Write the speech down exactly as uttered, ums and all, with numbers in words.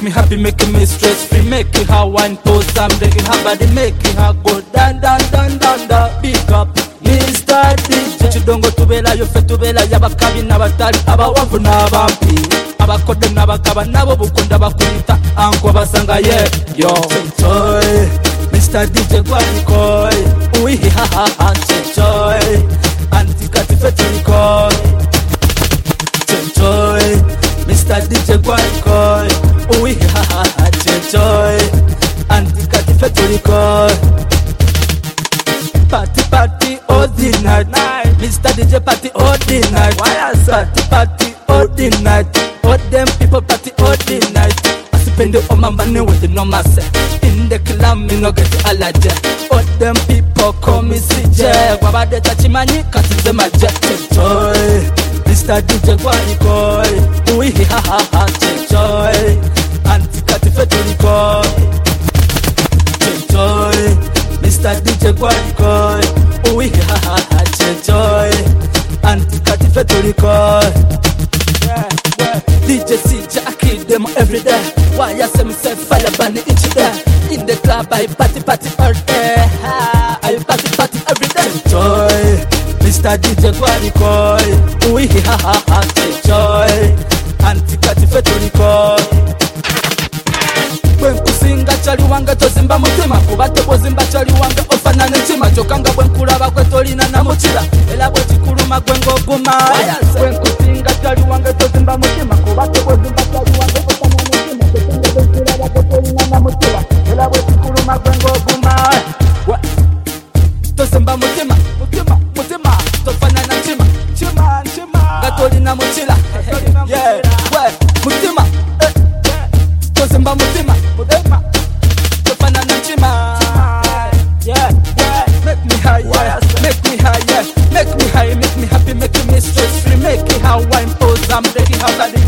Make me happy, make me stress free. Make me her wine pose, I'm breaking her body. Make me her go down, down, down, down, down. Big up Mister D J. Chidongo tubela yo fe tubela y'abakabi n'abatali abawavu n'abampi abakodde n'abakaba nabo bukunda bakulita anko basanga ye yo enjoy Mister D J Gwanikoy uihi ha ha ha enjoy antikati fe turikoy enjoy Mister D J Gwanikoy uihi ha ha ha enjoy antikati fe turikoy party party all the night, night. Mister D J party all the night. Party party all the night. All them people party all the night. I spend all my money with the normal set. In the club me no get allergy. All them people call me C J. Wabade tachimani kasi zema jet. Enjoy Mister D J Gwanikoy uihi ha ha ha enjoy antikati feturikoy enjoy Mister D J Gwanikoy uihi ha ha ha enjoy antikati feturikoy yeah, yeah. D J C J I kill them every day. Why I say me say fire burn each day. In the club I party party all day. I party party every day. Enjoy Mister D J Gwanikoy uihi ha ha ha enjoy antikati feturikoy. Bwenkusinga chali wange tozimba mutima kuba tebozimba chali wange ofanana nchima chokanga bwenkulaba kwe tolina na muchira era bwe kikuluma gwe ng'oguma. Bwenkusinga chali wange tozimba mutima kuba tebozimba chali wange ofanana nchima chokanga bwenkulaba kwe tolina na muchira era bwe kikuluma gwe ng'oguma. Tozimba mutima mutima mutima tofanana nchima nchima nchima nga tolina muchira yeah we mutima tozimba mutima mutima tofanana nchima yeah yeah make me high yeah make me high yeah make me high make me happy make me stress free make me how wine pose I'm breaking how body